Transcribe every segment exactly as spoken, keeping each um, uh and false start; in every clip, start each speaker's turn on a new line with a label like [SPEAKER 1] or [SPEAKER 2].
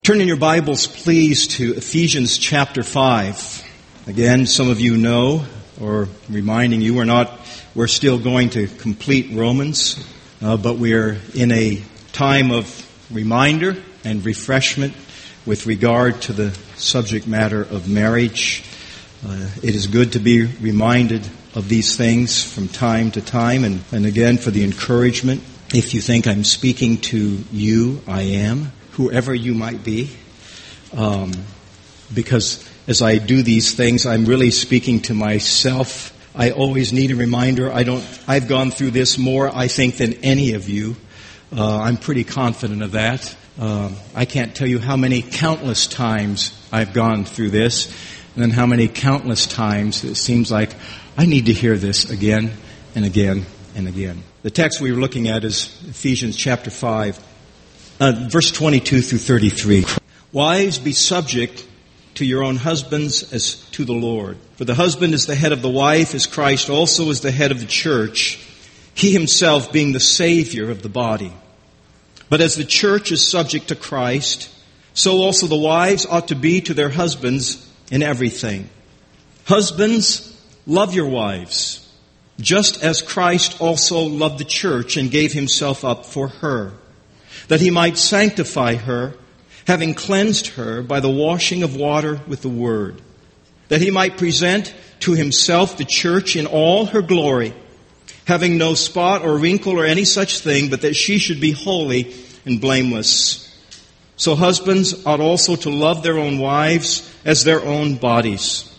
[SPEAKER 1] Turn in your Bibles, please, to Ephesians chapter five. Again, some of you know, or reminding you, we're not, we're still going to complete Romans, uh, but we're in a time of reminder and refreshment with regard to the subject matter of marriage. Uh, it is good to be reminded of these things from time to time, and, and again, for the encouragement. If you think I'm speaking to you, I am. Whoever you might be, um, because as I do these things, I'm really speaking to myself. I always need a reminder. I don't. I've gone through this more, I think, than any of you. Uh, I'm pretty confident of that. Uh, I can't tell you how many countless times I've gone through this, and then how many countless times it seems like I need to hear this again and again and again. The text we were looking at is Ephesians chapter five. Uh, verse twenty-two through thirty-three. Wives, be subject to your own husbands as to the Lord. For the husband is the head of the wife, as Christ also is the head of the church, he himself being the Savior of the body. But as the church is subject to Christ, so also the wives ought to be to their husbands in everything. Husbands, love your wives, just as Christ also loved the church and gave himself up for her, that he might sanctify her, having cleansed her by the washing of water with the word, that he might present to himself the church in all her glory, having no spot or wrinkle or any such thing, but that she should be holy and blameless. So husbands ought also to love their own wives as their own bodies.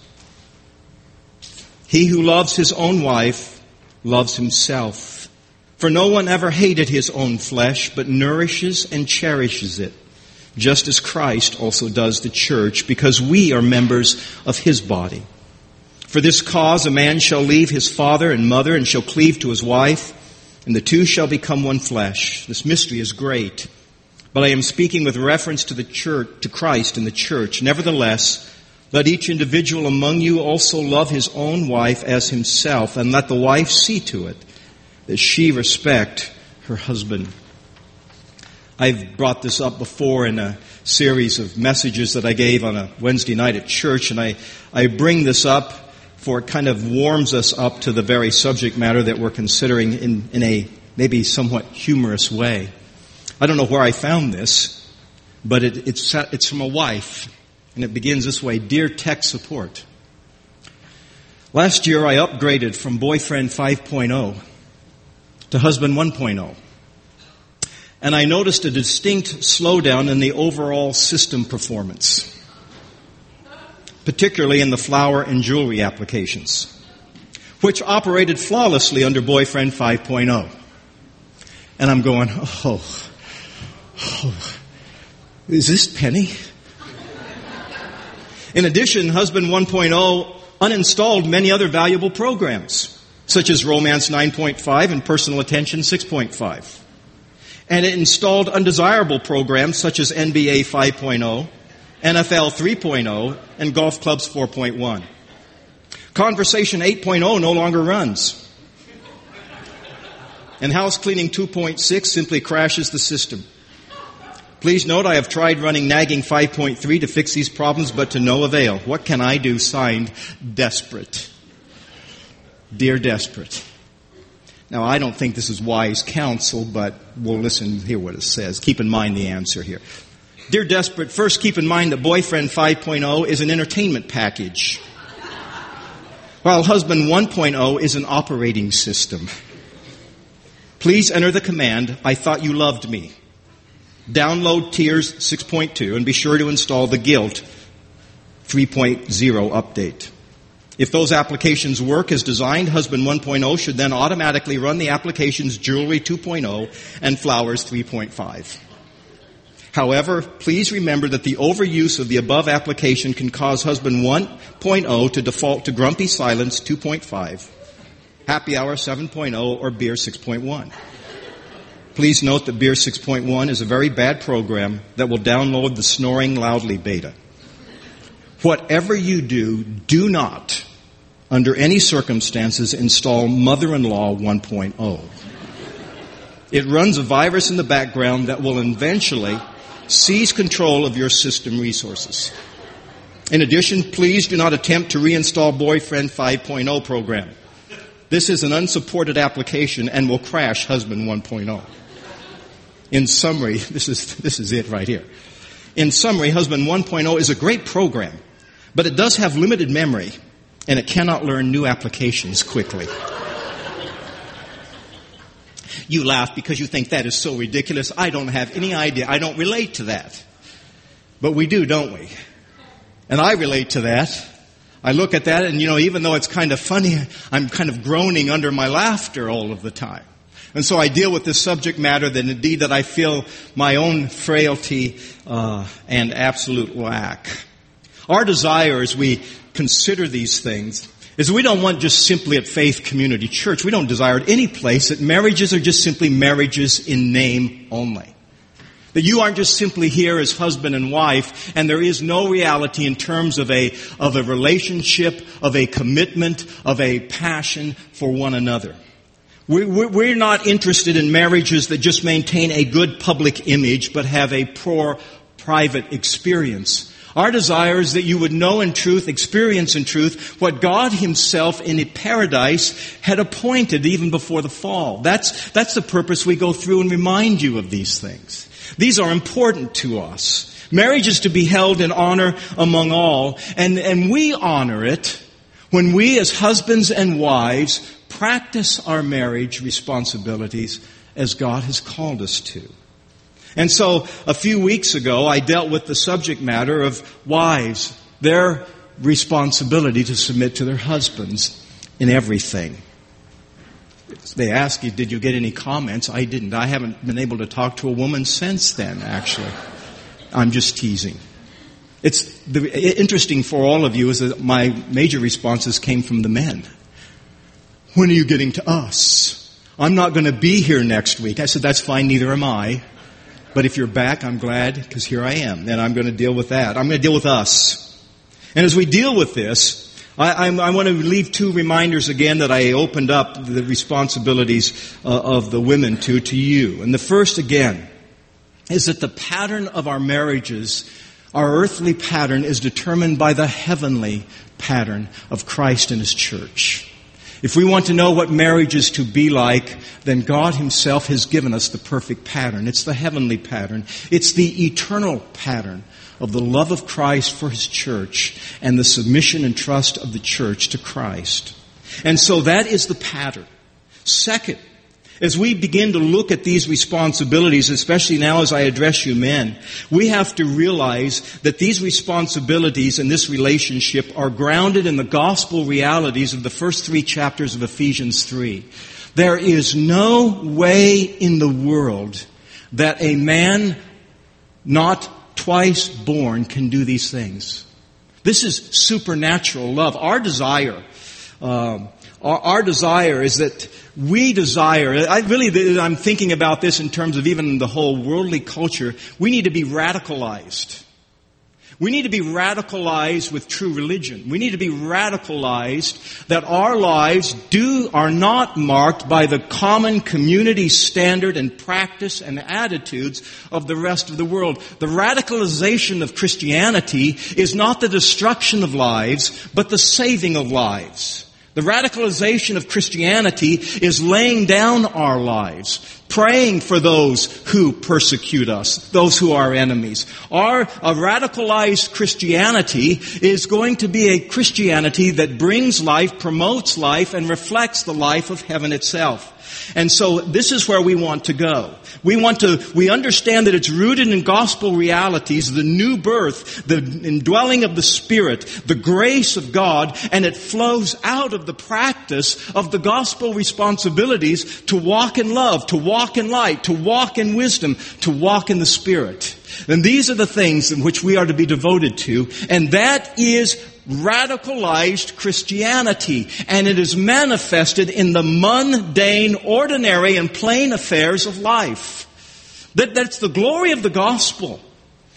[SPEAKER 1] He who loves his own wife loves himself. For no one ever hated his own flesh, but nourishes and cherishes it, just as Christ also does the church, because we are members of his body. For this cause a man shall leave his father and mother and shall cleave to his wife, and the two shall become one flesh. This mystery is great, but I am speaking with reference to the church, to Christ and the church. Nevertheless, let each individual among you also love his own wife as himself, and let the wife see to it that she respect her husband. I've brought this up before in a series of messages that I gave on a Wednesday night at church, and I, I bring this up for it kind of warms us up to the very subject matter that we're considering in, in a maybe somewhat humorous way. I don't know where I found this, but it, it's, it's from a wife, and it begins this way: Dear tech support, last year I upgraded from boyfriend five point oh to husband one point oh. And I noticed a distinct slowdown in the overall system performance, particularly in the flower and jewelry applications, which operated flawlessly under boyfriend five point oh. And I'm going, oh, oh, is this Penny? In addition, husband one point oh uninstalled many other valuable programs, such as Romance nine point five and Personal Attention six point five. And it installed undesirable programs such as N B A five point oh, N F L three point oh, and Golf Clubs four point one. Conversation eight point oh no longer runs. And House Cleaning two point six simply crashes the system. Please note, I have tried running Nagging five point three to fix these problems, but to no avail. What can I do? Signed, Desperate. Dear Desperate. Now, I don't think this is wise counsel, but we'll listen, hear what it says. Keep in mind the answer here. Dear Desperate, first keep in mind that boyfriend five point oh is an entertainment package, while husband one point oh is an operating system. Please enter the command, I thought you loved me. Download Tears six point two and be sure to install the Guilt three point oh update. If those applications work as designed, husband one point oh should then automatically run the applications Jewelry two point oh and Flowers three point five. However, please remember that the overuse of the above application can cause husband one point oh to default to Grumpy Silence two point five, Happy Hour seven point oh, or Beer six point one. Please note that Beer six point one is a very bad program that will download the Snoring Loudly beta. Whatever you do, do not, under any circumstances, install Mother-in-Law one point oh. It runs a virus in the background that will eventually seize control of your system resources. In addition, please do not attempt to reinstall Boyfriend five point oh program. This is an unsupported application and will crash Husband one point oh. In summary, this is, this is it right here. In summary, Husband one point oh is a great program, but it does have limited memory, and it cannot learn new applications quickly. You laugh because you think that is so ridiculous. I don't have any idea. I don't relate to that. But we do, don't we? And I relate to that. I look at that and, you know, even though it's kind of funny, I'm kind of groaning under my laughter all of the time. And so I deal with this subject matter that indeed that I feel my own frailty uh, and absolute lack. Our desire as we consider these things is we don't want just simply at Faith Community Church. We don't desire at any place that marriages are just simply marriages in name only. That you aren't just simply here as husband and wife, and there is no reality in terms of a, of a relationship, of a commitment, of a passion for one another. We, we're not interested in marriages that just maintain a good public image, but have a poor private experience. Our desire is that you would know in truth, experience in truth, what God Himself in a paradise had appointed even before the fall. That's, that's the purpose we go through and remind you of these things. These are important to us. Marriage is to be held in honor among all, and, and we honor it when we as husbands and wives practice our marriage responsibilities as God has called us to. And so, a few weeks ago, I dealt with the subject matter of wives, their responsibility to submit to their husbands in everything. They ask you, did you get any comments? I didn't. I haven't been able to talk to a woman since then, actually. I'm just teasing. It's the, interesting for all of you is that my major responses came from the men. When are you getting to us? I'm not going to be here next week. I said, that's fine, neither am I. But if you're back, I'm glad, because here I am, and I'm going to deal with that. I'm going to deal with us. And as we deal with this, I, I, I want to leave two reminders again that I opened up the responsibilities uh, of the women to, to you. And the first, again, is that the pattern of our marriages, our earthly pattern, is determined by the heavenly pattern of Christ and His church. If we want to know what marriage is to be like, then God Himself has given us the perfect pattern. It's the heavenly pattern. It's the eternal pattern of the love of Christ for His church and the submission and trust of the church to Christ. And so that is the pattern. Second, as we begin to look at these responsibilities, especially now as I address you men, we have to realize that these responsibilities in this relationship are grounded in the gospel realities of the first three chapters of Ephesians three. There is no way in the world that a man not twice born can do these things. This is supernatural love. Our desire, um, our, our desire is that we desire, I really, I'm thinking about this in terms of even the whole worldly culture, we need to be radicalized. We need to be radicalized with true religion. We need to be radicalized that our lives do are not marked by the common community standard and practice and attitudes of the rest of the world. The radicalization of Christianity is not the destruction of lives, but the saving of lives. The radicalization of Christianity is laying down our lives, praying for those who persecute us, those who are enemies. Our a radicalized Christianity is going to be a Christianity that brings life, promotes life, and reflects the life of heaven itself. And so this is where we want to go. We want to, we understand that it's rooted in gospel realities, the new birth, the indwelling of the Spirit, the grace of God, and it flows out of the practice of the gospel responsibilities to walk in love, to walk in light, to walk in wisdom, to walk in the Spirit. And these are the things in which we are to be devoted to, and that is radicalized Christianity, and it is manifested in the mundane, ordinary, and plain affairs of life. That, that's the glory of the gospel.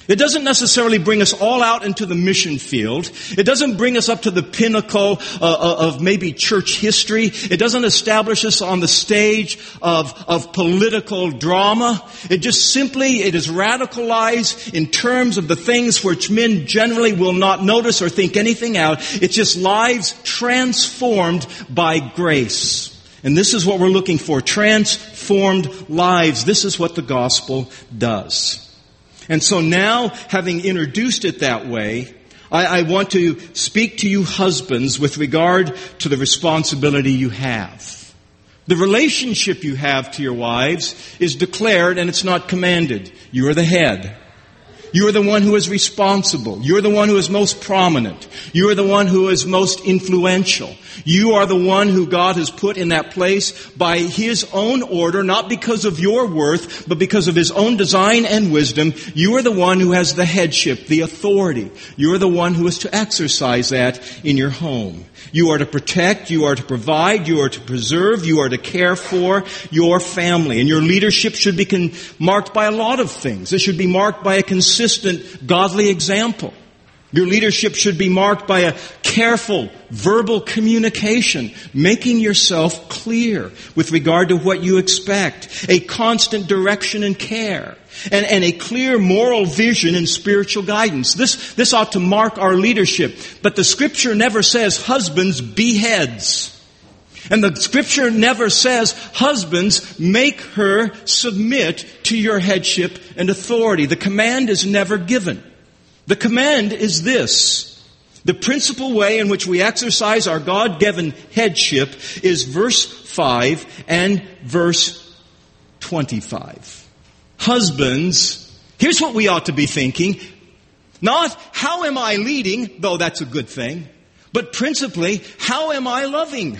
[SPEAKER 1] It doesn't necessarily bring us all out into the mission field. It doesn't bring us up to the pinnacle uh, of maybe church history. It doesn't establish us on the stage of, of political drama. It just simply, it is radicalized in terms of the things which men generally will not notice or think anything out. It's just lives transformed by grace. And this is what we're looking for, transformed lives. This is what the gospel does. And so now, having introduced it that way, I, I want to speak to you husbands with regard to the responsibility you have. The relationship you have to your wives is declared and it's not commanded. You are the head. You are the one who is responsible. You are the one who is most prominent. You are the one who is most influential. You are the one who God has put in that place by His own order, not because of your worth, but because of His own design and wisdom. You are the one who has the headship, the authority. You are the one who is to exercise that in your home. You are to protect, you are to provide, you are to preserve, you are to care for your family. And your leadership should be con- marked by a lot of things. It should be marked by a consistent, godly example. Your leadership should be marked by a careful, verbal communication, making yourself clear with regard to what you expect, a constant direction and care, and, and a clear moral vision and spiritual guidance. This, this ought to mark our leadership. But the Scripture never says, husbands, be heads. And the Scripture never says, husbands, make her submit to your headship and authority. The command is never given. The command is this. The principal way in which we exercise our God-given headship is verse five and verse twenty-five. Husbands, here's what we ought to be thinking. Not, how am I leading, though that's a good thing, but principally, how am I loving?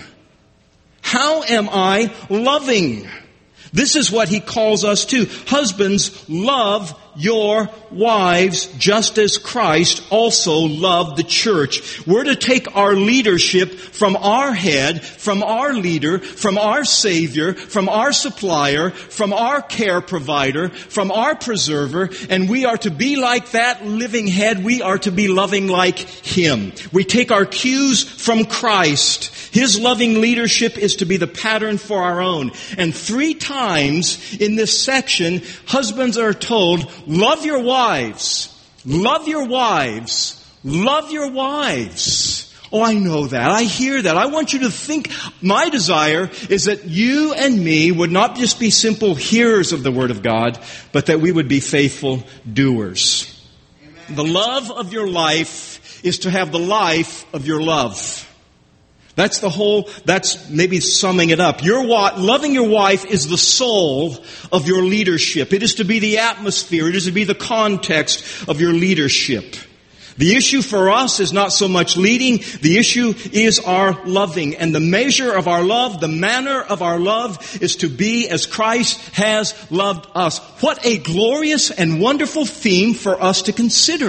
[SPEAKER 1] How am I loving? This is what he calls us to. Husbands, love your wives just as Christ also loved the church. We're to take our leadership from our head, from our leader, from our Savior, from our supplier, from our care provider, from our preserver, and we are to be like that living head. We are to be loving like Him. We take our cues from Christ. His loving leadership is to be the pattern for our own. And three times in this section, husbands are told, love your wives. Love your wives. Love your wives. Oh, I know that. I hear that. I want you to think, my desire is that you and me would not just be simple hearers of the Word of God, but that we would be faithful doers. Amen. The love of your life is to have the life of your love. That's the whole, that's maybe summing it up. Your loving your wife is the soul of your leadership. It is to be the atmosphere. It is to be the context of your leadership. The issue for us is not so much leading. The issue is our loving. And the measure of our love, the manner of our love is to be as Christ has loved us. What a glorious and wonderful theme for us to consider.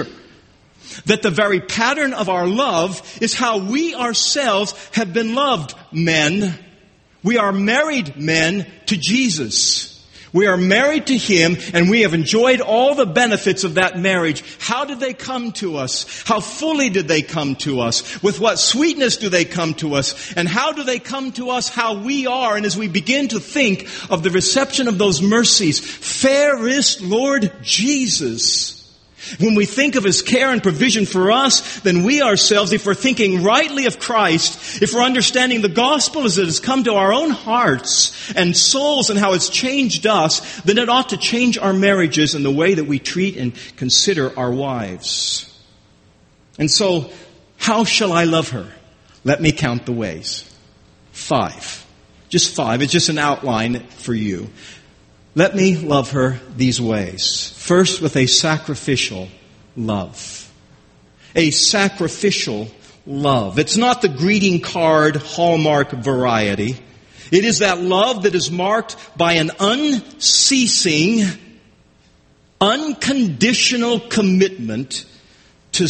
[SPEAKER 1] That the very pattern of our love is how we ourselves have been loved, men. We are married men to Jesus. We are married to Him, and we have enjoyed all the benefits of that marriage. How did they come to us? How fully did they come to us? With what sweetness do they come to us? And how do they come to us how we are? And as we begin to think of the reception of those mercies, fairest Lord Jesus, when we think of His care and provision for us, then we ourselves, if we're thinking rightly of Christ, if we're understanding the gospel as it has come to our own hearts and souls and how it's changed us, then it ought to change our marriages and the way that we treat and consider our wives. And so, how shall I love her? Let me count the ways. Five. Just five. It's just an outline for you. Let me love her these ways. First, with a sacrificial love. A sacrificial love. It's not the greeting card Hallmark variety. It is that love that is marked by an unceasing, unconditional commitment to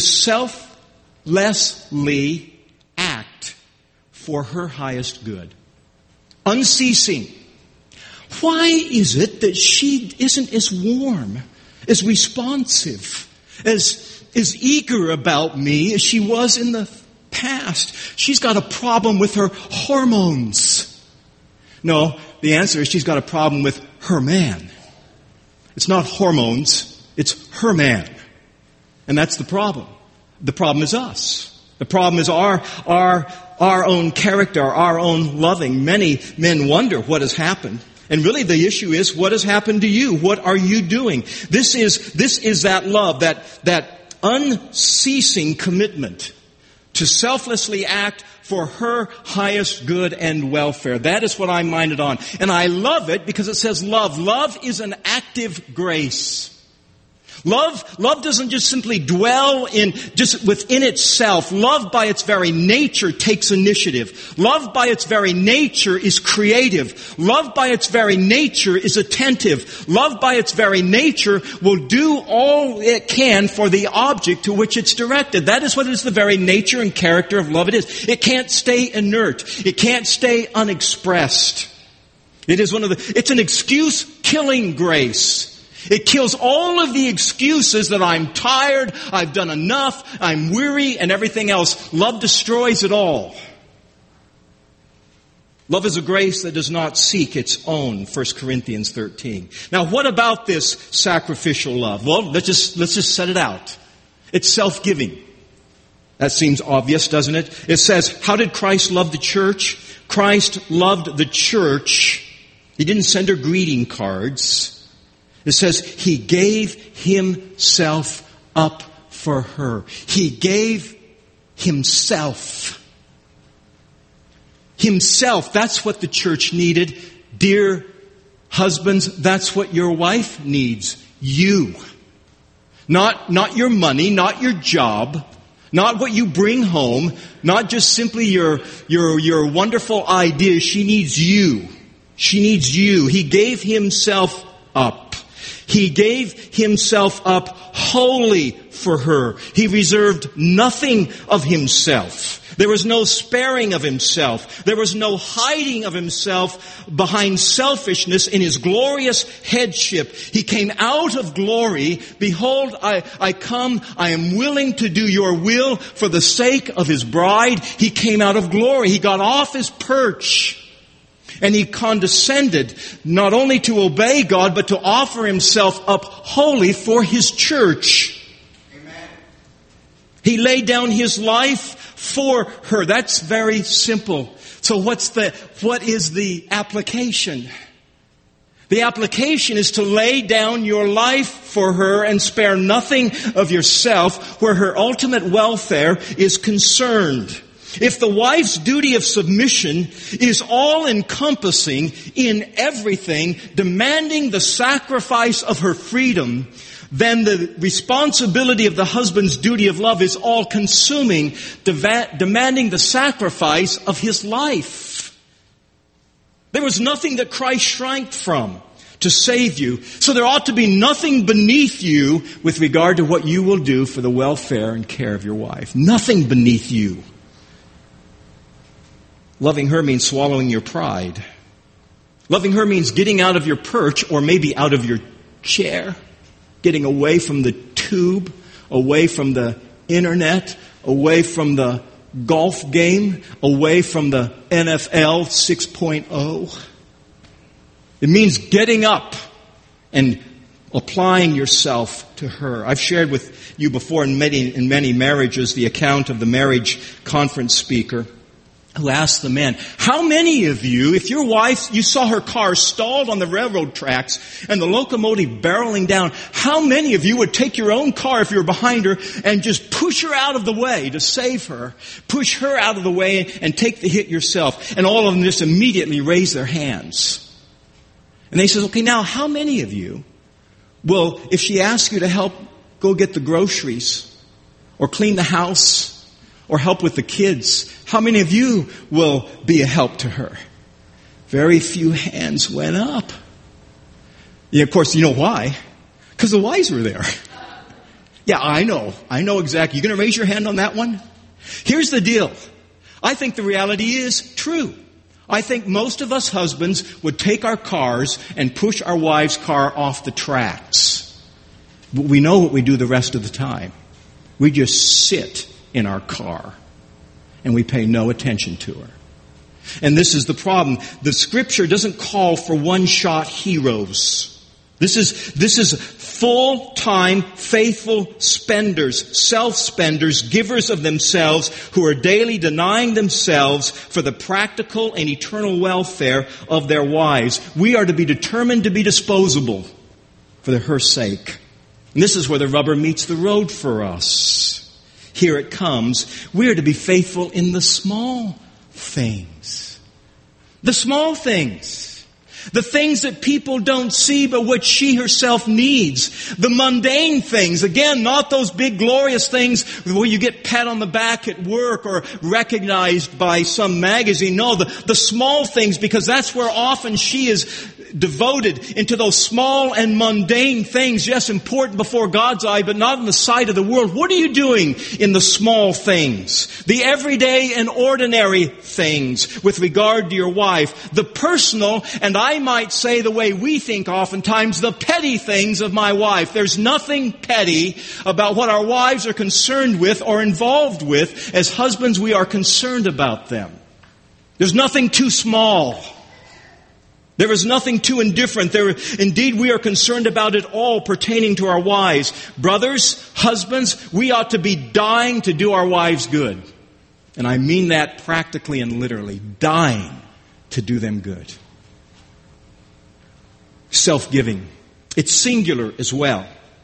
[SPEAKER 1] selflessly act for her highest good. Unceasing. Why is it that she isn't as warm, as responsive as, as eager about me as she was in the past. She's got a problem with her hormones. No, the answer is she's got a problem with her man. It's not hormones, it's her man. And that's the problem. The problem is us. The problem is our, our, our own character, our own loving. Many men wonder what has happened. And really the issue is, what has happened to you? What are you doing? This is, this is that love, that, that unceasing commitment to selflessly act for her highest good and welfare. That is what I'm minded on. And I love it because it says love. Love is an active grace. Love, love doesn't just simply dwell in, just within itself. Love by its very nature takes initiative. Love by its very nature is creative. Love by its very nature is attentive. Love by its very nature will do all it can for the object to which it's directed. That is what is the very nature and character of love it is. It can't stay inert. It can't stay unexpressed. It is one of the, it's an excuse-killing grace. It kills all of the excuses that I'm tired, I've done enough, I'm weary, and everything else. Love destroys it all. Love is a grace that does not seek its own, First Corinthians thirteen. Now, what about this sacrificial love? Well, let's just, let's just set it out. It's self-giving. That seems obvious, doesn't it? It says, how did Christ love the church? Christ loved the church. He didn't send her greeting cards. It says he gave himself up for her. He gave himself. Himself, that's what the church needed. Dear husbands, that's what your wife needs. You. Not, not your money, not your job, not what you bring home, not just simply your, your, your wonderful ideas. She needs you. She needs you. He gave himself up. He gave himself up wholly for her. He reserved nothing of himself. There was no sparing of himself. There was no hiding of himself behind selfishness in his glorious headship. He came out of glory. Behold, I, I come. I am willing to do your will for the sake of his bride. He came out of glory. He got off his perch. And he condescended not only to obey God, but to offer himself up wholly for his church. Amen. He laid down his life for her. That's very simple. So what's the, what is the application? The application is to lay down your life for her and spare nothing of yourself where her ultimate welfare is concerned. If the wife's duty of submission is all-encompassing in everything, demanding the sacrifice of her freedom, then the responsibility of the husband's duty of love is all-consuming, deva- demanding the sacrifice of his life. There was nothing that Christ shrank from to save you, so there ought to be nothing beneath you with regard to what you will do for the welfare and care of your wife. Nothing beneath you. Loving her means swallowing your pride. Loving her means getting out of your perch or maybe out of your chair. Getting away from the tube, away from the internet, away from the golf game, away from the N F L six point oh. It means getting up and applying yourself to her. I've shared with you before in many, in many marriages the account of the marriage conference speaker who asked the man, how many of you, if your wife, you saw her car stalled on the railroad tracks and the locomotive barreling down, how many of you would take your own car if you were behind her and just push her out of the way to save her? Push her out of the way and take the hit yourself. And all of them just immediately raise their hands. And they says, okay, now how many of you will, if she asks you to help go get the groceries or clean the house or help with the kids, how many of you will be a help to her? Very few hands went up. Yeah, of course, you know why? Because the wives were there. Yeah, I know. I know exactly. You going to raise your hand on that one? Here's the deal. I think the reality is true. I think most of us husbands would take our cars and push our wives' car off the tracks. But we know what we do the rest of the time. We just sit in our car and we pay no attention to her. And this is the problem. The Scripture doesn't call for one-shot heroes. This is, this is full-time, faithful spenders, self-spenders, givers of themselves, who are daily denying themselves for the practical and eternal welfare of their wives. We are to be determined to be disposable for her sake. And this is where the rubber meets the road for us. Here it comes. We are to be faithful in the small things. The small things. The things that people don't see but which she herself needs. The mundane things. Again, not those big glorious things where you get pat on the back at work or recognized by some magazine. No, the, the small things, because that's where often she is devoted into those small and mundane things. Yes, important before God's eye, but not in the sight of the world. What are you doing in the small things? The everyday and ordinary things with regard to your wife. The personal, and I might say the way we think oftentimes, the petty things of my wife. There's nothing petty about what our wives are concerned with or involved with. As husbands, we are concerned about them. There's nothing too small. There is nothing too indifferent. There, indeed, we are concerned about it all pertaining to our wives. Brothers, husbands, we ought to be dying to do our wives good. And I mean that practically and literally. Dying to do them good. Self-giving. It's singular as well.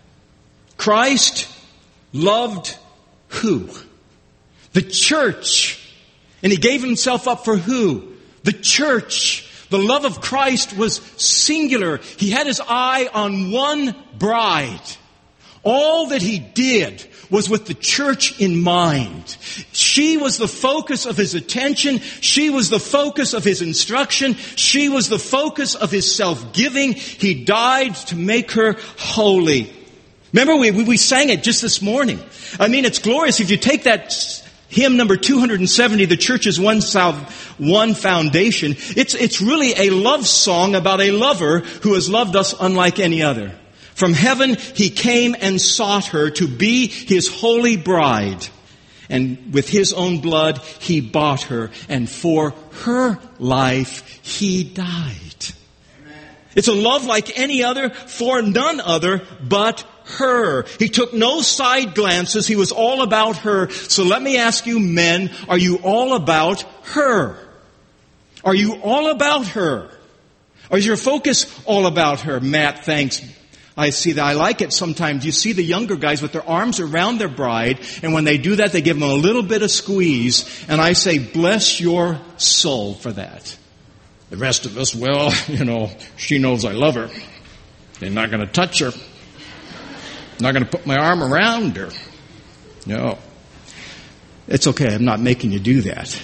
[SPEAKER 1] Christ loved who? The church. And He gave Himself up for who? The church. The love of Christ was singular. He had His eye on one bride. All that He did was with the church in mind. She was the focus of His attention. She was the focus of His instruction. She was the focus of His self-giving. He died to make her holy. Remember, we, we sang it just this morning. I mean, it's glorious. If you take that hymn number two hundred seventy, The Church's One, One Foundation, it's, it's really a love song about a lover who has loved us unlike any other. From heaven He came and sought her to be His holy bride. And with His own blood He bought her. And for her life He died. It's a love like any other, for none other but her. He took no side glances. He was all about her. So let me ask you, men, are you all about her? Are you all about her? Or is your focus all about her? Matt, thanks. I see that. I like it sometimes. You see the younger guys with their arms around their bride, and when they do that, they give them a little bit of squeeze, and I say, bless your soul for that. The rest of us, well, you know, she knows I love her. I'm not going to touch her. I'm not going to put my arm around her. No. It's okay. I'm not making you do that.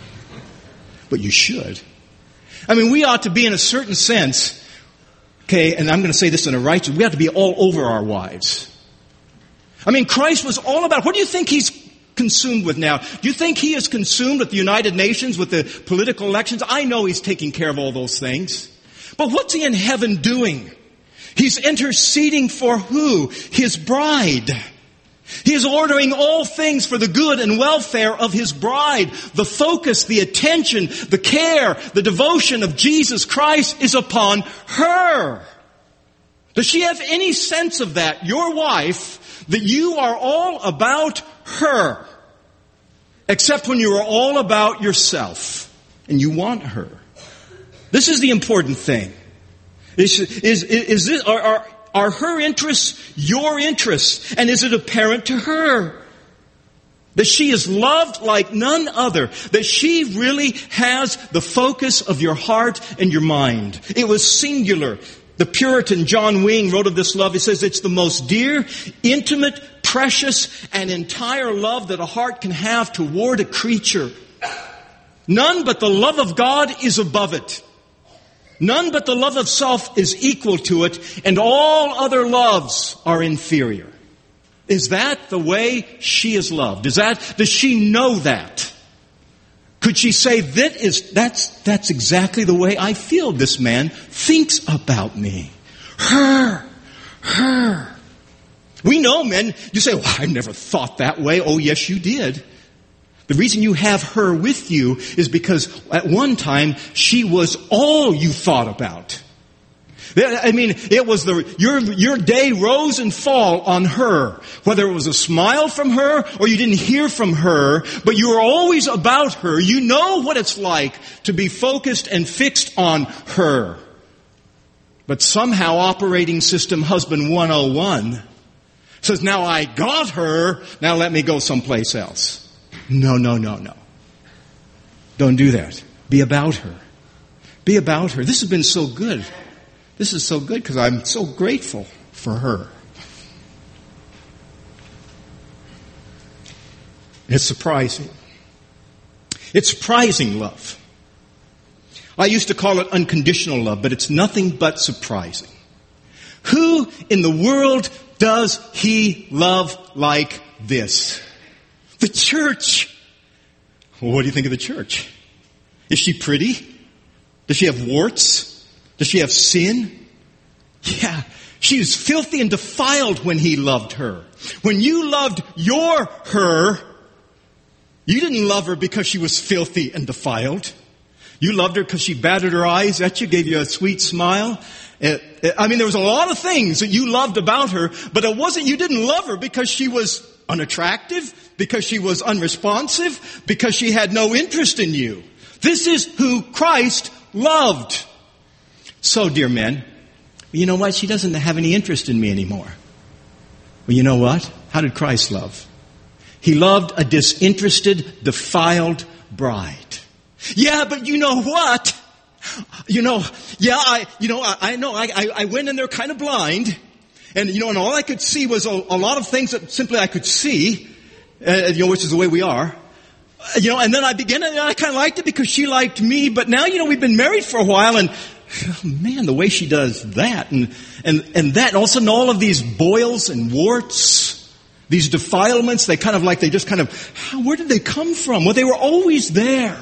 [SPEAKER 1] But you should. I mean, we ought to be in a certain sense, okay, and I'm going to say this in a righteous, we ought to be all over our wives. I mean, Christ was all about, what do you think He's consumed with now? Do you think He is consumed with the United Nations, with the political elections? I know He's taking care of all those things. But what's He in heaven doing? He's interceding for who? His bride. He is ordering all things for the good and welfare of His bride. The focus, the attention, the care, the devotion of Jesus Christ is upon her. Does she have any sense of that, your wife, that you are all about her? Except when you are all about yourself and you want her. This is the important thing. Is, is, is this, are, are, are her interests your interests? And is it apparent to her that she is loved like none other? That she really has the focus of your heart and your mind? It was singular. The Puritan John Wing wrote of this love. He says it's the most dear, intimate, precious, and entire love that a heart can have toward a creature. None but the love of God is above it. None but the love of self is equal to it, and all other loves are inferior. Is that the way she is loved? Is that, does she know that? Could she say, that is, that's, that's exactly the way I feel this man thinks about me? Her, her. We know men, you say, well, I never thought that way. Oh, yes, you did. The reason you have her with you is because at one time she was all you thought about. I mean, it was the, your, your day rose and fall on her. Whether it was a smile from her or you didn't hear from her, but you were always about her. You know what it's like to be focused and fixed on her. But somehow operating system husband one oh one says, now I got her, now let me go someplace else. No, no, no, no. Don't do that. Be about her. Be about her. This has been so good. This is so good because I'm so grateful for her. It's surprising. It's surprising love. I used to call it unconditional love, but it's nothing but surprising. Who in the world does he love like this? The church. Well, what do you think of the church? Is she pretty? Does she have warts? Does she have sin? Yeah. She was filthy and defiled when he loved her. When you loved your her, you didn't love her because she was filthy and defiled. You loved her because she batted her eyes at you, gave you a sweet smile. I mean, there was a lot of things that you loved about her, but it wasn't, you didn't love her because she was unattractive, because she was unresponsive, because she had no interest in you. This is who Christ loved. So, dear men, you know what? She doesn't have any interest in me anymore. Well, you know what? How did Christ love? He loved a disinterested, defiled bride. Yeah, but you know what? You know, yeah, I, you know, I, I know, I, I, I went in there kind of blind, and you know, and all I could see was a, a lot of things that simply I could see, uh, you know, which is the way we are. Uh, you know, and then I began, and I kind of liked it because she liked me, but now, you know, we've been married for a while, and oh, man, the way she does that, and, and, and that, and all of a sudden all of these boils and warts, these defilements, they kind of like, they just kind of, how, where did they come from? Well, they were always there.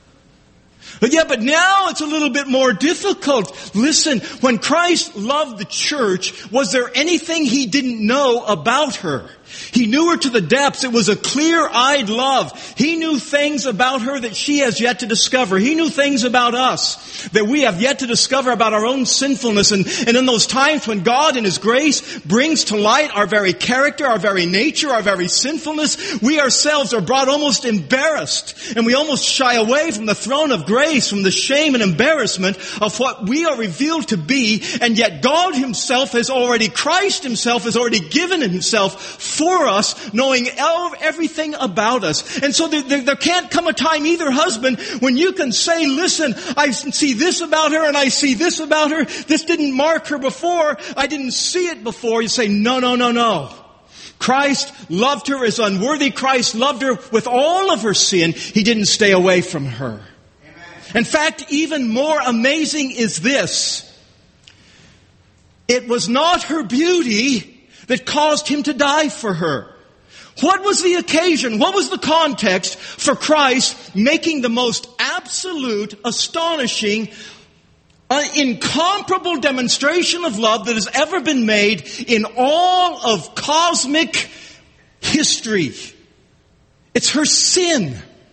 [SPEAKER 1] But yeah, but now it's a little bit more difficult. Listen, when Christ loved the church, was there anything he didn't know about her? He knew her to the depths. It was a clear-eyed love. He knew things about her that she has yet to discover. He knew things about us that we have yet to discover about our own sinfulness. And, and in those times when God in His grace brings to light our very character, our very nature, our very sinfulness, we ourselves are brought almost embarrassed. And we almost shy away from the throne of grace, from the shame and embarrassment of what we are revealed to be. And yet God Himself has already, Christ Himself has already given Himself for us, knowing everything about us. And so there, there, there can't come a time either, husband, when you can say, listen, I see this about her and I see this about her. This didn't mark her before. I didn't see it before. You say, no, no, no, no. Christ loved her as unworthy. Christ loved her with all of her sin. He didn't stay away from her. Amen. In fact, even more amazing is this. It was not her beauty that caused Him to die for her. What was the occasion? What was the context for Christ making the most absolute, astonishing, uh, incomparable demonstration of love that has ever been made in all of cosmic history? It's her sin.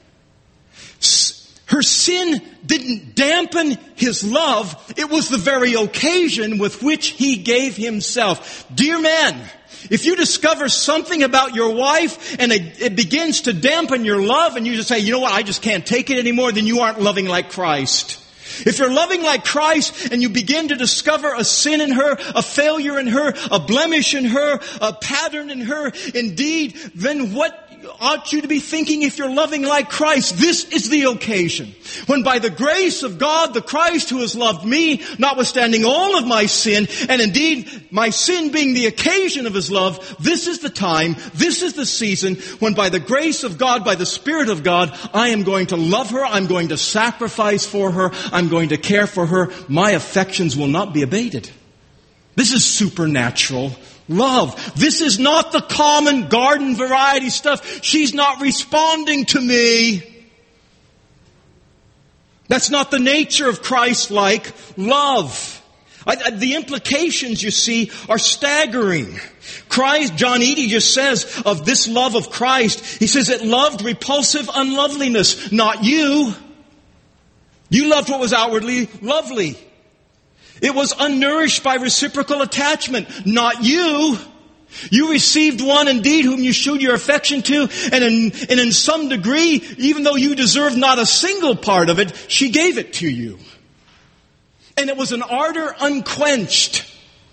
[SPEAKER 1] Her sin didn't dampen His love. It was the very occasion with which He gave Himself. Dear men, if you discover something about your wife and it, it begins to dampen your love and you just say, you know what, I just can't take it anymore, then you aren't loving like Christ. If you're loving like Christ and you begin to discover a sin in her, a failure in her, a blemish in her, a pattern in her, indeed, then what ought you to be thinking if you're loving like Christ? This is the occasion when by the grace of God, the Christ who has loved me, notwithstanding all of my sin, and indeed my sin being the occasion of His love, this is the time, this is the season when by the grace of God, by the Spirit of God, I am going to love her, I'm going to sacrifice for her, I'm going to care for her. My affections will not be abated. This is supernatural love. This is not the common garden variety stuff. She's not responding to me. That's not the nature of Christ-like love. I, I, the implications, you see, are staggering. Christ, John Eadie just says of this love of Christ, he says it loved repulsive unloveliness, not you. You loved what was outwardly lovely. It was unnourished by reciprocal attachment, not you. You received one indeed whom you showed your affection to, and in, and in some degree, even though you deserved not a single part of it, she gave it to you. And it was an ardor unquenched.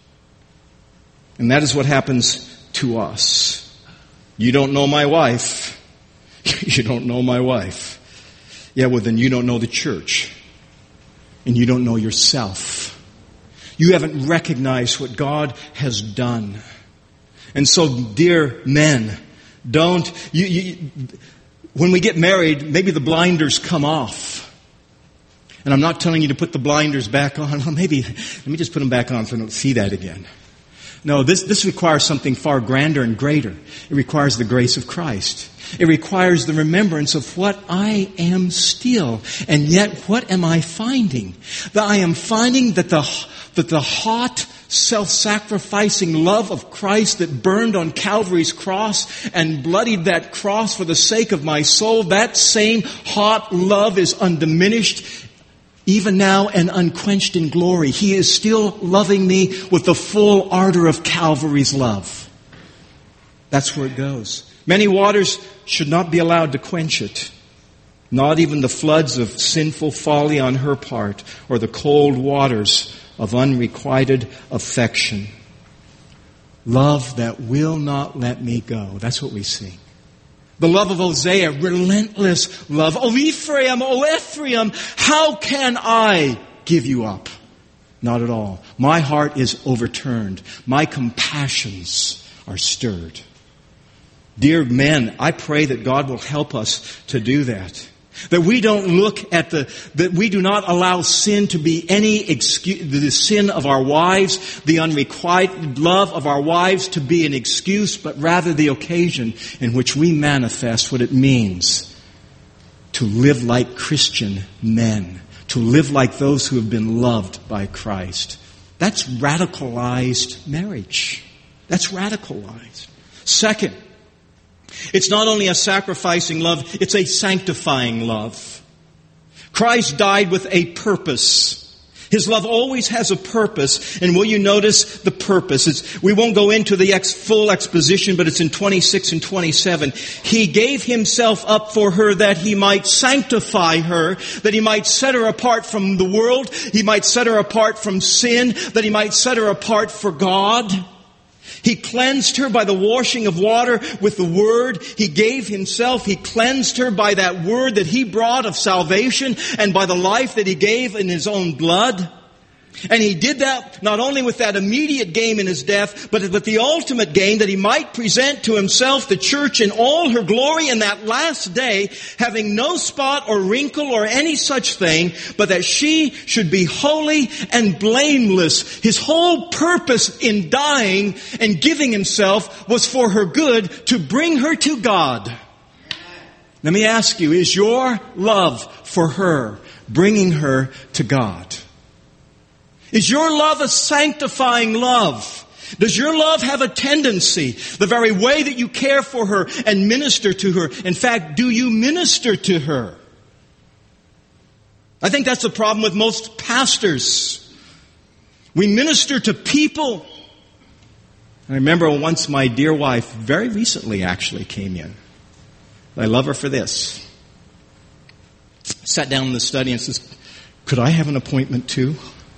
[SPEAKER 1] And that is what happens to us. You don't know my wife. You don't know my wife. Yeah, well then you don't know the church. And you don't know yourself. You haven't recognized what God has done. And so, dear men, don't, you, you, when we get married, maybe the blinders come off. And I'm not telling you to put the blinders back on. Well, maybe, let me just put them back on so I don't see that again. No, this, this requires something far grander and greater. It requires the grace of Christ. It requires the remembrance of what I am still. And yet, what am I finding? That I am finding that the, that the hot, self-sacrificing love of Christ that burned on Calvary's cross and bloodied that cross for the sake of my soul, that same hot love is undiminished even now and unquenched in glory. He is still loving me with the full ardor of Calvary's love. That's where it goes. Many waters should not be allowed to quench it. Not even the floods of sinful folly on her part or the cold waters of unrequited affection. Love that will not let me go. That's what we see. The love of Hosea, relentless love. O Ephraim, O Ephraim, how can I give you up? Not at all. My heart is overturned. My compassions are stirred. Dear men, I pray that God will help us to do that. That we don't look at the, that we do not allow sin to be any excuse, the sin of our wives, the unrequited love of our wives to be an excuse, but rather the occasion in which we manifest what it means to live like Christian men, to live like those who have been loved by Christ. That's radicalized marriage. That's radicalized. Second, it's not only a sacrificing love, it's a sanctifying love. Christ died with a purpose. His love always has a purpose, and will you notice the purpose? It's, we won't go into the ex, full exposition, but it's in twenty-six and twenty-seven. He gave Himself up for her that He might sanctify her, that He might set her apart from the world, He might set her apart from sin, that He might set her apart for God. He cleansed her by the washing of water with the Word. He gave Himself. He cleansed her by that Word that He brought of salvation and by the life that He gave in His own blood. And He did that not only with that immediate gain in His death, but with the ultimate gain that He might present to Himself the church in all her glory in that last day, having no spot or wrinkle or any such thing, but that she should be holy and blameless. His whole purpose in dying and giving Himself was for her good, to bring her to God. Let me ask you, is your love for her bringing her to God? Is your love a sanctifying love? Does your love have a tendency, the very way that you care for her and minister to her? In fact, do you minister to her? I think that's the problem with most pastors. We minister to people. I remember once my dear wife, very recently actually, came in. I love her for this. Sat down in the study and says, "Could I have an appointment too?"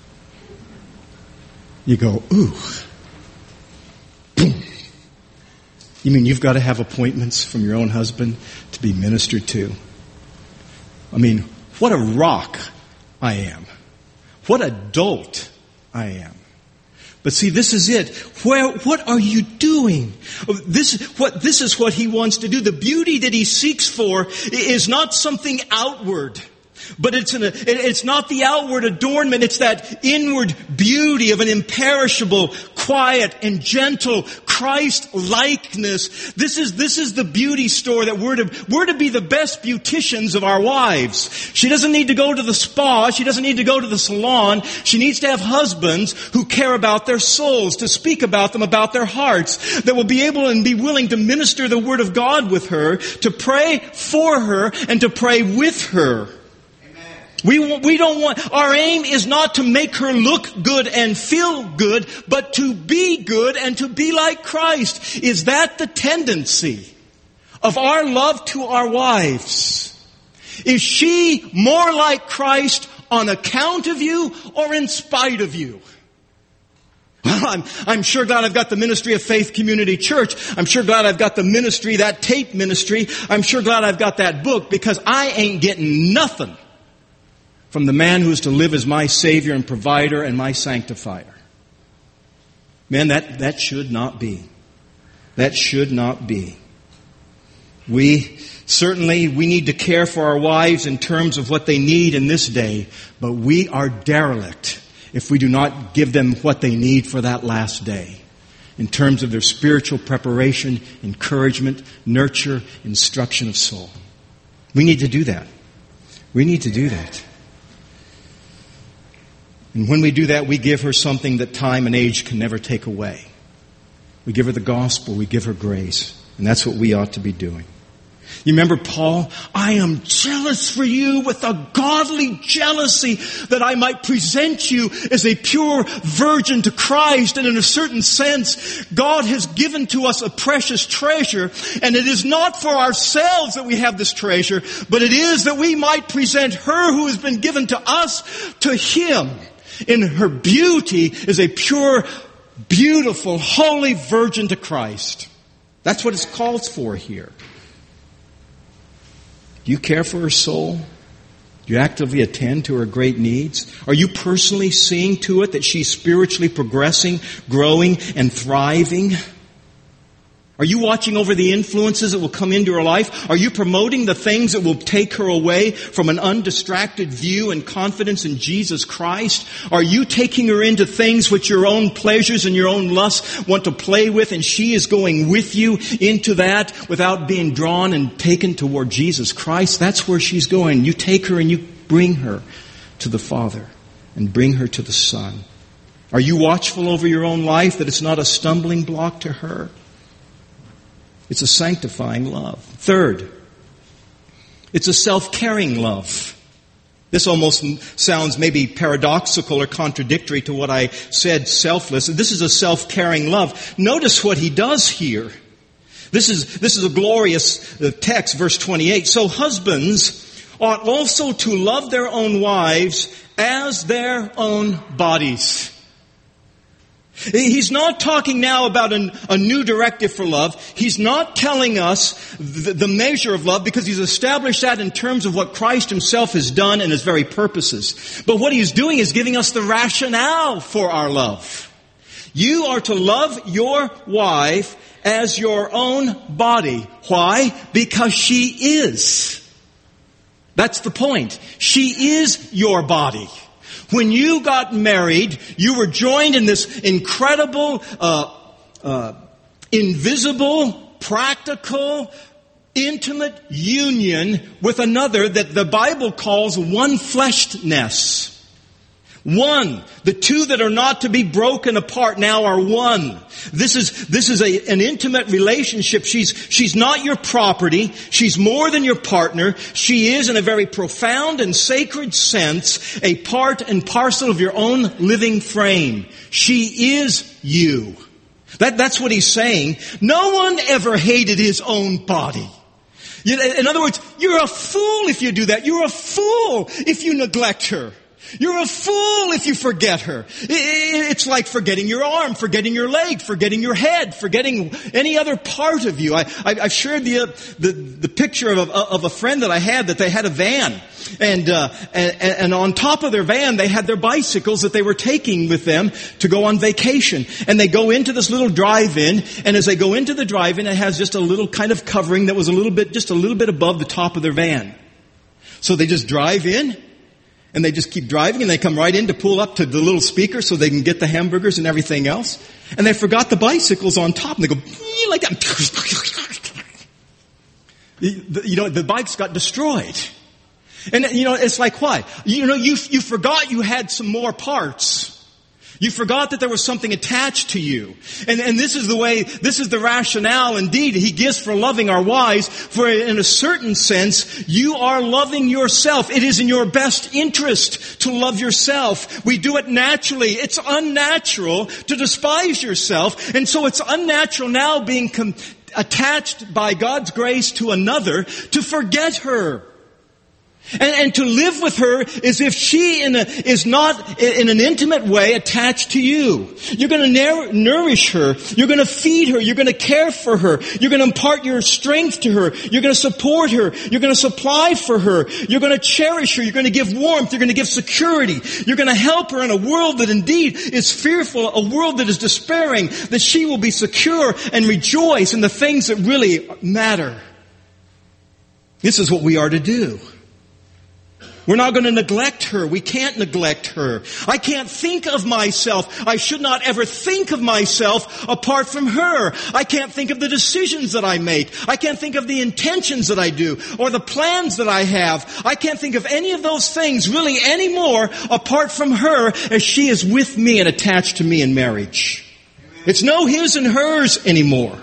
[SPEAKER 1] You go, ooh. Boom. You mean you've got to have appointments from your own husband to be ministered to? I mean, what a rock I am. What a dolt I am. But see, this is it. Where, what are you doing? This, what, this is what He wants to do. The beauty that He seeks for is not something outward. But it's, an, it's not the outward adornment, it's that inward beauty of an imperishable, quiet, and gentle Christ-likeness. This is, this is the beauty store that we're to, we're to be the best beauticians of our wives. She doesn't need to go to the spa, she doesn't need to go to the salon. She needs to have husbands who care about their souls, to speak about them, about their hearts, that will be able and be willing to minister the Word of God with her, to pray for her, and to pray with her. We, we don't want, our aim is not to make her look good and feel good, but to be good and to be like Christ. Is that the tendency of our love to our wives? Is she more like Christ on account of you or in spite of you? Well, I'm, I'm sure glad I've got the ministry of Faith Community Church. I'm sure glad I've got the ministry, that tape ministry. I'm sure glad I've got that book, because I ain't getting nothing from the man who is to live as my Savior and provider and my sanctifier. Man, that, that should not be. That should not be. We, certainly, we need to care for our wives in terms of what they need in this day, but we are derelict if we do not give them what they need for that last day, in terms of their spiritual preparation, encouragement, nurture, instruction of soul. We need to do that. We need to do that. And when we do that, we give her something that time and age can never take away. We give her the gospel, we give her grace. And that's what we ought to be doing. You remember Paul? I am jealous for you with a godly jealousy, that I might present you as a pure virgin to Christ. And in a certain sense, God has given to us a precious treasure. And it is not for ourselves that we have this treasure, but it is that we might present her who has been given to us to Him in her beauty as a pure, beautiful, holy virgin to Christ. That's what it calls for here. Do you care for her soul? Do you actively attend to her great needs? Are you personally seeing to it that she's spiritually progressing, growing, and thriving? Are you watching over the influences that will come into her life? Are you promoting the things that will take her away from an undistracted view and confidence in Jesus Christ? Are you taking her into things which your own pleasures and your own lusts want to play with, and she is going with you into that without being drawn and taken toward Jesus Christ? That's where she's going. You take her and you bring her to the Father and bring her to the Son. Are you watchful over your own life that it's not a stumbling block to her? It's a sanctifying love. Third, it's a self-caring love. This almost sounds maybe paradoxical or contradictory to what I said, selfless. This is a self-caring love. Notice what he does here. This is, this is a glorious text, verse twenty-eight. So husbands ought also to love their own wives as their own bodies. He's not talking now about an, a new directive for love. He's not telling us the, the measure of love, because he's established that in terms of what Christ himself has done and his very purposes. But what he's doing is giving us the rationale for our love. You are to love your wife as your own body. Why? Because she is. That's the point. She is your body. When you got married, you were joined in this incredible, uh, uh, invisible, practical, intimate union with another that the Bible calls one-fleshedness. One. The two that are not to be broken apart now are one. This is, this is a, an intimate relationship. She's, she's not your property. She's more than your partner. She is, in a very profound and sacred sense, a part and parcel of your own living frame. She is you. That, that's what he's saying. No one ever hated his own body. In other words, you're a fool if you do that. You're a fool if you neglect her. You're a fool if you forget her. It's like forgetting your arm, forgetting your leg, forgetting your head, forgetting any other part of you. I, I, I've shared the, uh, the the picture of a, of a friend that I had, that they had a van. And, uh, and, and on top of their van, they had their bicycles that they were taking with them to go on vacation. And they go into this little drive-in, and as they go into the drive-in, it has just a little kind of covering that was a little bit, just a little bit above the top of their van. So they just drive in, and they just keep driving, and they come right in to pull up to the little speaker so they can get the hamburgers and everything else. And they forgot the bicycles on top, and they go, like that. You know, the bikes got destroyed. And, you know, it's like, why? You know, you, you forgot you had some more parts. You forgot that there was something attached to you. And, and this is the way, this is the rationale indeed he gives for loving our wives. For in a certain sense, you are loving yourself. It is in your best interest to love yourself. We do it naturally. It's unnatural to despise yourself. And so it's unnatural now being com- attached by God's grace to another to forget her. And, and to live with her as if she in a, is not in an intimate way attached to you. You're going to nourish her. You're going to feed her. You're going to care for her. You're going to impart your strength to her. You're going to support her. You're going to supply for her. You're going to cherish her. You're going to give warmth. You're going to give security. You're going to help her in a world that indeed is fearful, a world that is despairing, that she will be secure and rejoice in the things that really matter. This is what we are to do. We're not going to neglect her. We can't neglect her. I can't think of myself. I should not ever think of myself apart from her. I can't think of the decisions that I make. I can't think of the intentions that I do or the plans that I have. I can't think of any of those things really anymore apart from her as she is with me and attached to me in marriage. It's no his and hers anymore.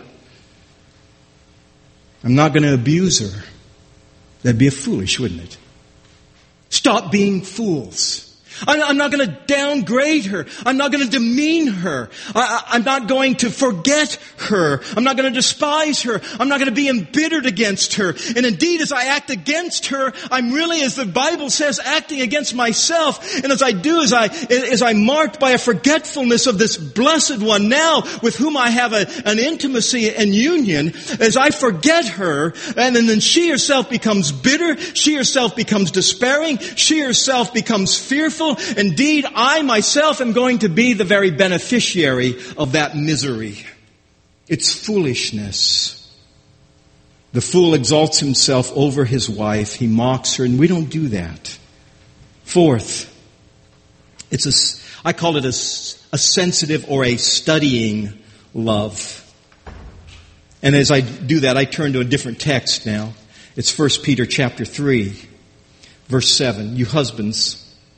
[SPEAKER 1] I'm not going to abuse her. That'd be foolish, wouldn't it? Stop being fools. I'm not going to downgrade her. I'm not going to demean her. I'm not going to forget her. I'm not going to despise her. I'm not going to be embittered against her. And indeed, as I act against her, I'm really, as the Bible says, acting against myself. And as I do, as I, as I'm marked by a forgetfulness of this blessed one now with whom I have a, an intimacy and union, as I forget her, and then she herself becomes bitter, she herself becomes despairing, she herself becomes fearful. Indeed, I myself am going to be the very beneficiary of that misery. It's foolishness. The fool exalts himself over his wife. He mocks her, and we don't do that. Fourth, it's a, I call it a, a sensitive or a studying love. And as I do that, I turn to a different text now. It's First Peter chapter three, verse seven. You husbands,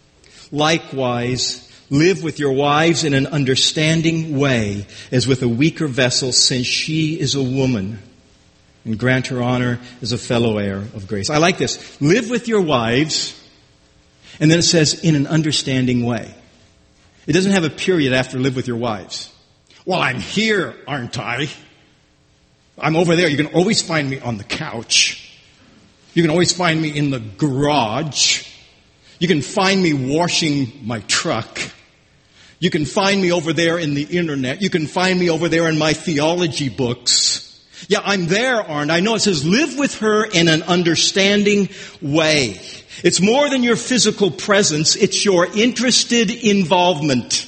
[SPEAKER 1] likewise, live with your wives in an understanding way, as with a weaker vessel, since she is a woman, and grant her honor as a fellow heir of grace. I like this. Live with your wives, and then it says, in an understanding way. It doesn't have a period after live with your wives. Well, I'm here, aren't I? I'm over there. You can always find me on the couch. You can always find me in the garage. You can find me washing my truck. You can find me over there in the internet. You can find me over there in my theology books. Yeah, I'm there, aren't I? No, it says live with her in an understanding way. It's more than your physical presence. It's your interested involvement.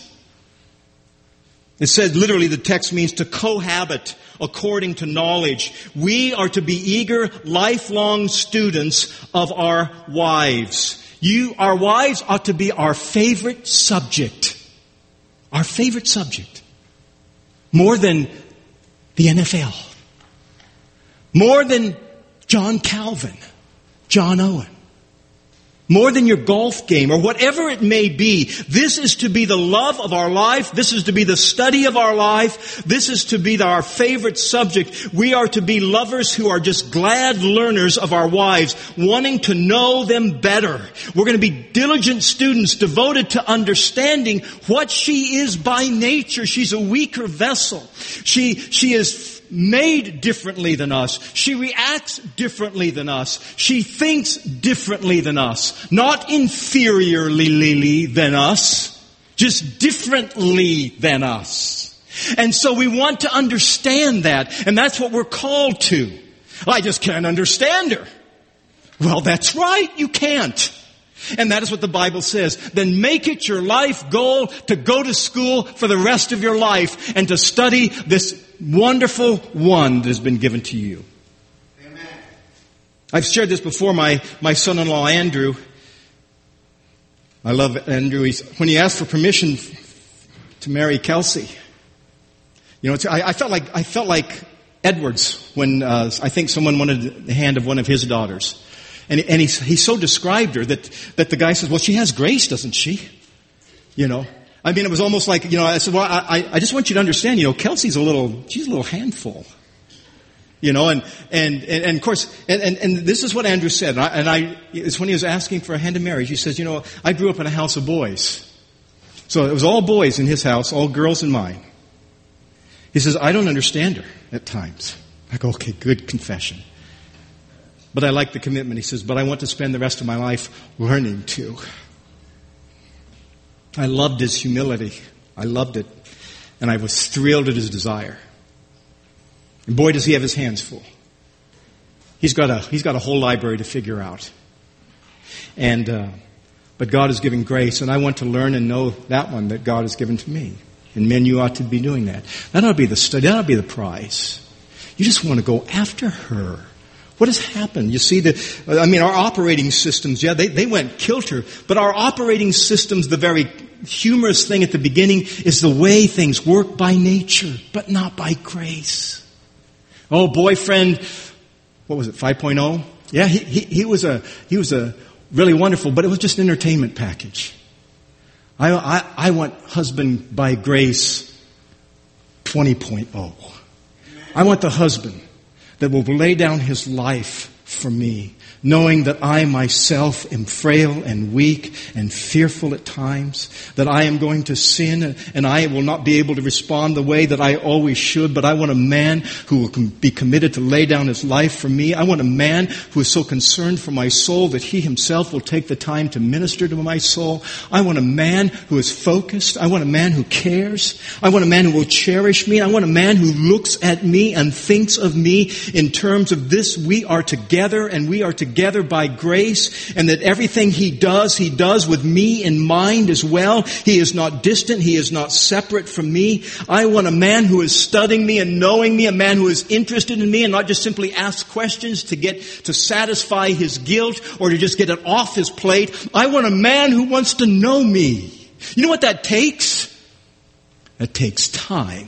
[SPEAKER 1] It said literally the text means to cohabit according to knowledge. We are to be eager, lifelong students of our wives. You, our wives ought to be our favorite subject. Our favorite subject. More than the N F L. More than John Calvin, John Owen. More than your golf game or whatever it may be. This is to be the love of our life. This is to be the study of our life. This is to be our favorite subject. We are to be lovers who are just glad learners of our wives, wanting to know them better. We're going to be diligent students devoted to understanding what she is by nature. She's a weaker vessel. She, she is made differently than us. She reacts differently than us. She thinks differently than us. Not inferiorly than us, just differently than us. And so we want to understand that, and that's what we're called to. I just can't understand her. Well, that's right, you can't. And that is what the Bible says. Then make it your life goal to go to school for the rest of your life and to study this wonderful one that has been given to you. Amen. I've shared this before. My, my son-in-law, Andrew, I love Andrew. He's, when he asked for permission to marry Kelsey, you know, I, I felt like, I felt like Edwards when, uh, I think someone wanted the hand of one of his daughters. And, and he, he so described her that, that the guy says, well, she has grace, doesn't she? You know, I mean, it was almost like, you know, I said, well, I, I just want you to understand, you know, Kelsey's a little, she's a little handful. You know, and, and, and, and of course, and, and, and this is what Andrew said, and I, and I, it's when he was asking for a hand in marriage, he says, you know, I grew up in a house of boys. So it was all boys in his house, all girls in mine. He says, I don't understand her at times. I go, okay, good confession. But I like the commitment. He says, but I want to spend the rest of my life learning to. I loved his humility. I loved it. And I was thrilled at his desire. And boy, does he have his hands full. He's got a, he's got a whole library to figure out. And, uh, but God is giving grace, and I want to learn and know that one that God has given to me. And men, you ought to be doing that. That ought to be the study. That ought to be the prize. You just want to go after her. What has happened? You see, the, I mean, our operating systems, yeah, they, they went kilter, but our operating systems, the very humorous thing at the beginning is the way things work by nature, but not by grace. Oh, boyfriend, what was it, five point oh? Yeah, he, he, he was a, he was a really wonderful, but it was just an entertainment package. I, I, I want husband by grace twenty point oh. I want the husband that will lay down his life for me, knowing that I myself am frail and weak and fearful at times, that I am going to sin and I will not be able to respond the way that I always should, but I want a man who will be committed to lay down his life for me. I want a man who is so concerned for my soul that he himself will take the time to minister to my soul. I want a man who is focused. I want a man who cares. I want a man who will cherish me. I want a man who looks at me and thinks of me in terms of this, we are together and we are together by grace, and that everything he does, he does with me in mind as well. He is not distant. He is not separate from me. I want a man who is studying me and knowing me, a man who is interested in me and not just simply ask questions to get, to satisfy his guilt or to just get it off his plate. I want a man who wants to know me. You know what that takes? That takes time.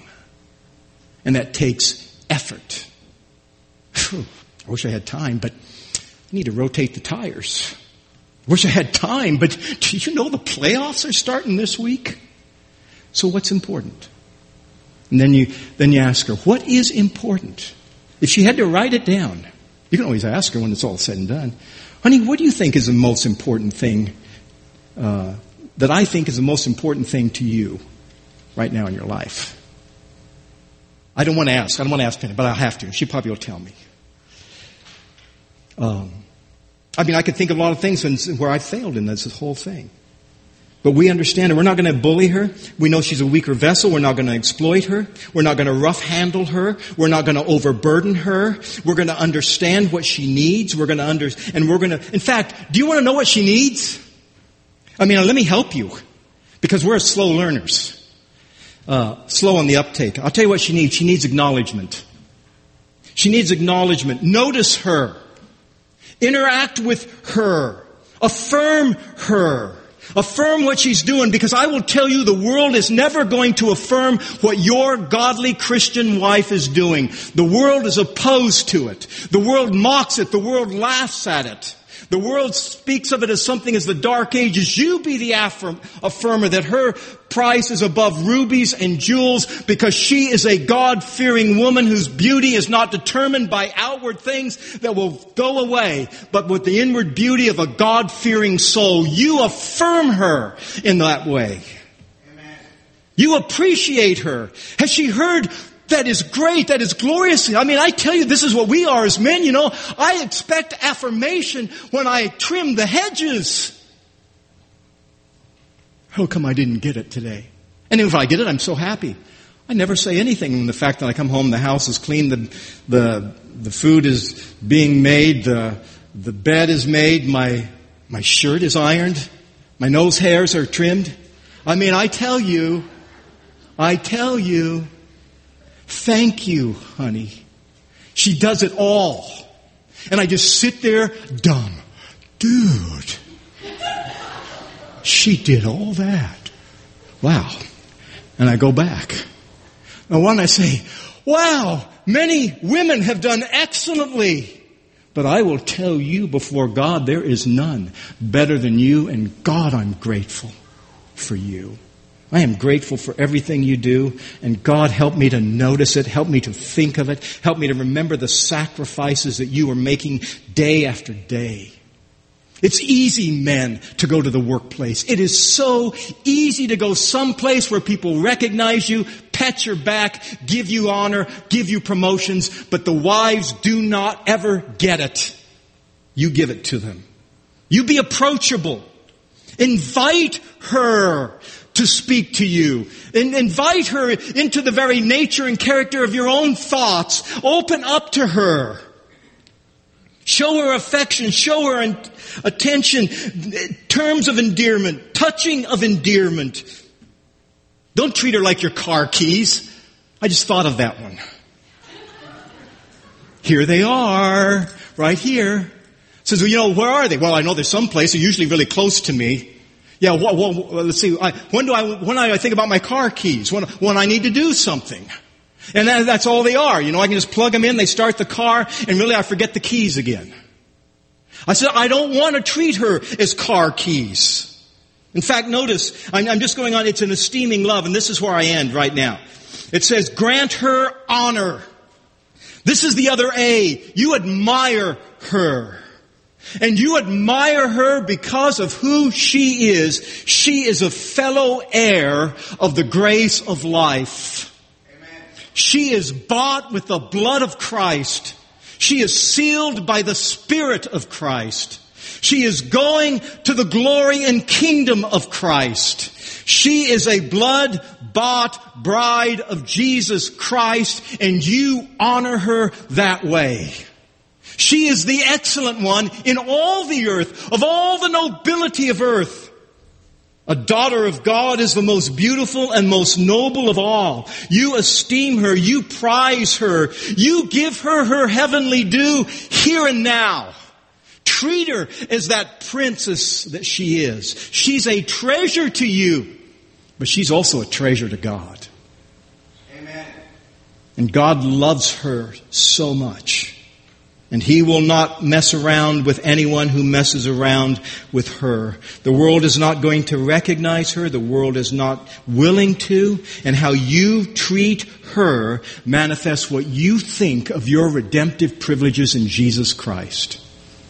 [SPEAKER 1] And that takes effort. Whew, I wish I had time, but I need to rotate the tires. I wish I had time, but do you know the playoffs are starting this week? So what's important? And then you, then you ask her, what is important? If she had to write it down, you can always ask her when it's all said and done. Honey, what do you think is the most important thing, uh, that I think is the most important thing to you right now in your life? I don't want to ask. I don't want to ask Penny, but I'll have to. She probably will tell me. Um, I mean, I could think of a lot of things where I failed in this whole thing. But we understand her. We're not going to bully her. We know she's a weaker vessel. We're not going to exploit her. We're not going to rough handle her. We're not going to overburden her. We're going to understand what she needs. We're going to under, and we're going to, in fact, do you want to know what she needs? I mean, let me help you. Because we're slow learners. Uh, slow on the uptake. I'll tell you what she needs. She needs acknowledgement. She needs acknowledgement. Notice her. Interact with her. Affirm her. Affirm what she's doing, because I will tell you the world is never going to affirm what your godly Christian wife is doing. The world is opposed to it. The world mocks it. The world laughs at it. The world speaks of it as something as the dark ages. You be the affirm, affirmer that her price is above rubies and jewels, because she is a God-fearing woman whose beauty is not determined by outward things that will go away, but with the inward beauty of a God-fearing soul. You affirm her in that way. Amen. You appreciate her. Has she heard? That is great. That is glorious. I mean, I tell you, this is what we are as men, you know. I expect affirmation when I trim the hedges. How come I didn't get it today? And if I get it, I'm so happy. I never say anything when the fact that I come home, the house is clean, the, the, the food is being made, the, the bed is made, my, my shirt is ironed, my nose hairs are trimmed. I mean, I tell you, I tell you, thank you, honey. She does it all. And I just sit there dumb. Dude, she did all that. Wow. And I go back. Now one I say, wow, many women have done excellently. But I will tell you before God, there is none better than you, and God, I'm grateful for you. I am grateful for everything you do, and God, help me to notice it, help me to think of it, help me to remember the sacrifices that you are making day after day. It's easy, men, to go to the workplace. It is so easy to go someplace where people recognize you, pat your back, give you honor, give you promotions, but the wives do not ever get it. You give it to them. You be approachable. Invite her to speak to you. And invite her into the very nature and character of your own thoughts. Open up to her. Show her affection, show her attention, terms of endearment, touching of endearment. Don't treat her like your car keys. I just thought of that one. Here they are, right here. Says, well, you know, where are they? Well, I know there's some place. They're usually really close to me. Yeah, well, well let's see. I, when do I, when do I think about my car keys? When, when I need to do something. And that, that's all they are. You know, I can just plug them in, they start the car, and really I forget the keys again. I said, I don't want to treat her as car keys. In fact, notice, I'm, I'm just going on, it's an esteeming love, and this is where I end right now. It says, grant her honor. This is the other A. You admire her. And you admire her because of who she is. She is a fellow heir of the grace of life. She is bought with the blood of Christ. She is sealed by the Spirit of Christ. She is going to the glory and kingdom of Christ. She is a blood-bought bride of Jesus Christ, and you honor her that way. She is the excellent one in all the earth, of all the nobility of earth. A daughter of God is the most beautiful and most noble of all. You esteem her. You prize her. You give her her heavenly due here and now. Treat her as that princess that she is. She's a treasure to you, but she's also a treasure to God. Amen. And God loves her so much. And He will not mess around with anyone who messes around with her. The world is not going to recognize her. The world is not willing to. And how you treat her manifests what you think of your redemptive privileges in Jesus Christ.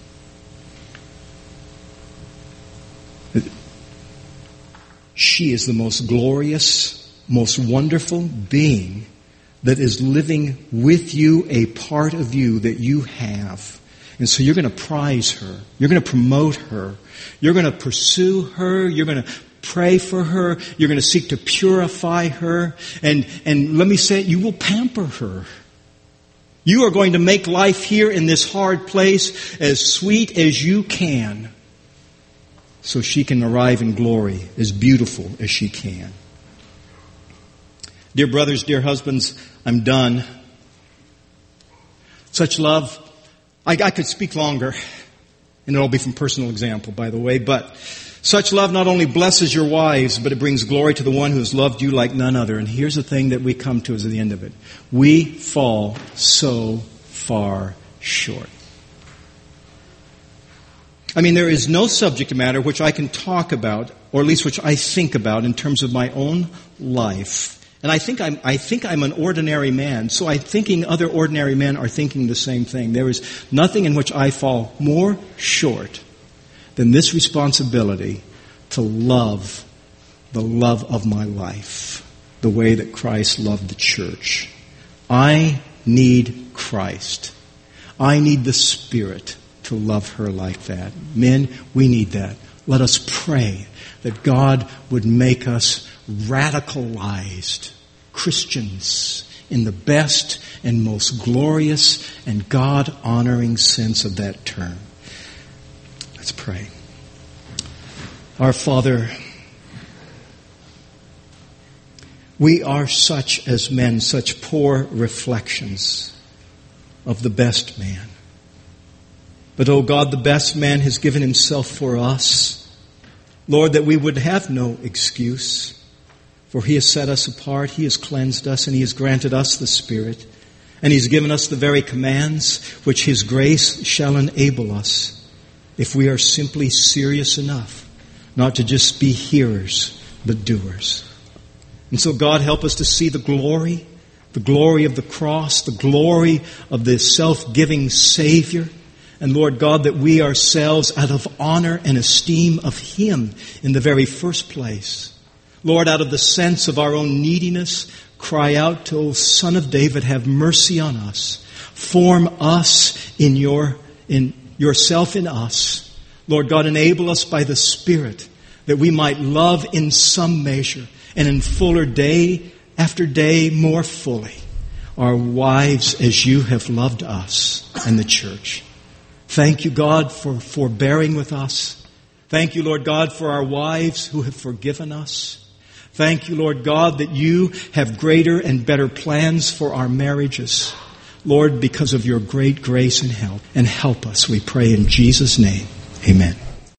[SPEAKER 1] She is the most glorious, most wonderful being that is living with you, a part of you that you have. And so you're going to prize her. You're going to promote her. You're going to pursue her. You're going to pray for her. You're going to seek to purify her. And, and let me say it, you will pamper her. You are going to make life here in this hard place as sweet as you can, so she can arrive in glory as beautiful as she can. Dear brothers, dear husbands, I'm done. Such love, I, I could speak longer, and it'll be from personal example, by the way, but such love not only blesses your wives, but it brings glory to the one who has loved you like none other. And here's the thing that we come to as the end of it. We fall so far short. I mean, there is no subject matter which I can talk about, or at least which I think about in terms of my own life. And I think I'm, I think I'm an ordinary man, so I'm thinking other ordinary men are thinking the same thing. There is nothing in which I fall more short than this responsibility to love the love of my life, the way that Christ loved the church. I need Christ. I need the Spirit to love her like that. Men, we need that. Let us pray that God would make us radicalized Christians in the best and most glorious and God-honoring sense of that term. Let's pray. Our Father, we are such as men, such poor reflections of the best man. But, oh God, the best man has given himself for us. Lord, that we would have no excuse. For he has set us apart, he has cleansed us, and he has granted us the Spirit. And he's given us the very commands which his grace shall enable us, if we are simply serious enough not to just be hearers, but doers. And so, God, help us to see the glory, the glory of the cross, the glory of the self-giving Savior. And Lord God, that we ourselves, out of honor and esteem of him in the very first place, Lord, out of the sense of our own neediness, cry out to, O Son of David, have mercy on us. Form us in your, in yourself in us. Lord God, enable us by the Spirit that we might love in some measure and in fuller day after day more fully our wives as you have loved us and the church. Thank you, God, for forbearing with us. Thank you, Lord God, for our wives who have forgiven us. Thank you, Lord God, that you have greater and better plans for our marriages. Lord, because of your great grace and help. And help us, we pray in Jesus' name. Amen.